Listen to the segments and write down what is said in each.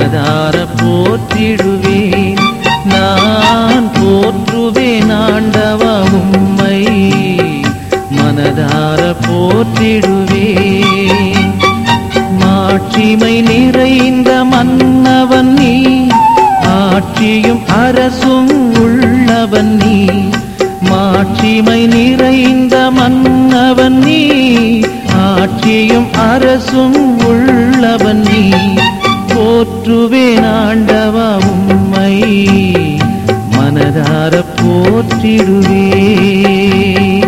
மனதார போற்றிடுவேன். நான் போற்றுவேன் ஆண்டவா உம்மை, மனதார போற்றிடுவேன். மாட்சிமை நிறைந்த மன்னவன் நீ, ஆட்சியும் அரசும் உள்ளவன் நீ. மாட்சிமை நிறைந்த மன்னவன் நீ, ஆட்சியும் அரசும் உள்ளவன் நீ. போற்றுவேன் ஆண்டவா உம்மை, மனதார போற்றிடுவேன்.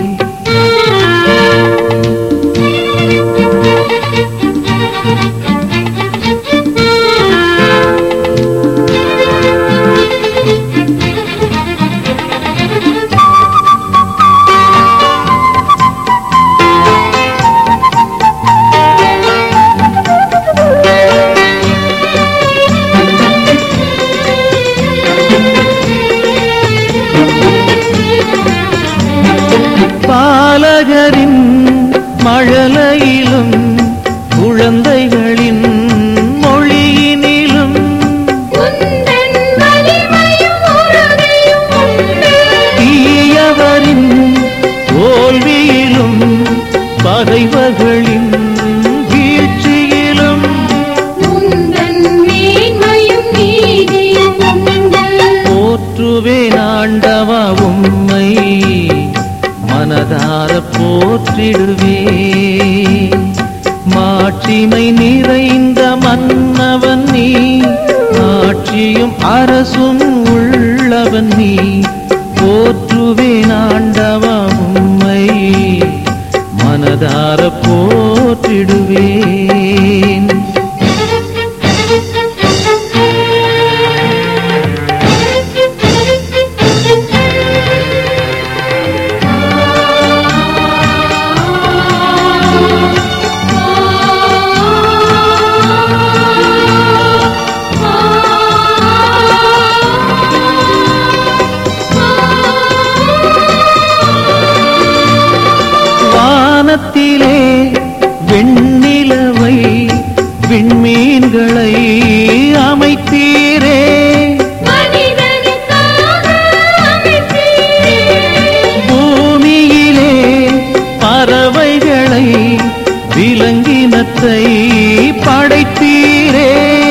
பாலகரின் மழலையிலும் குழந்தைகளின் மொழியினிலும் தீயவரின் தோல்வியிலும் பகைவர்களின் வீழ்ச்சியிலும் போற்றுவேன் ஆண்டவா உம்மை, மனதார போற்றிடுவேன். மாட்சிமை நிறைந்த மன்னவன் நீ, ஆட்சியும் அரசும் உள்ளவன் நீ. போற்றுவேன் ஆண்டவா உம்மை, மனதார போற்றிடுவேன். வானத்திலே வெண்ணிலவை விண்மீன்களை அமைத்தீரே, பூமியிலே பறவைகளை விலங்கினத்தை படைத்தீரே.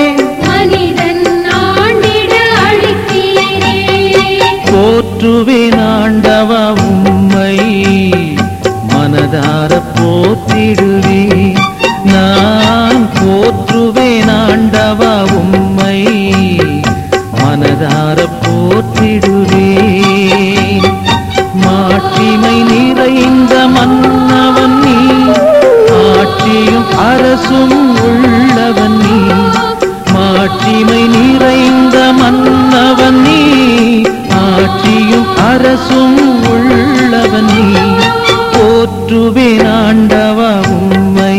போற்றுவேன் ஆண்டவா உம்மை, மனதார போற்றிடுவேன். நான் போற்றுவேன் ஆண்டவா உம்மை, மனதார போற்றிடுவேன். மாட்சிமை நிறைந்த மன்னவன் நீ, ஆட்சியும் அரசும் உள்ளவன் நீ. மாட்சிமை நிறைந்த மன்னவன் நீ, ஆட்சியும் அரசும் உள்ளவன் நீ. போற்றுவேன் ஆண்டவா உம்மை,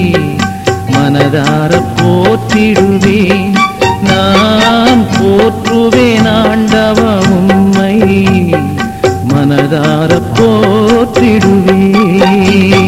மனதார போற்றிடுவேன். நான் போற்றுவேன் ஆண்டவா உம்மை, மனதார போற்றிடுவேன்.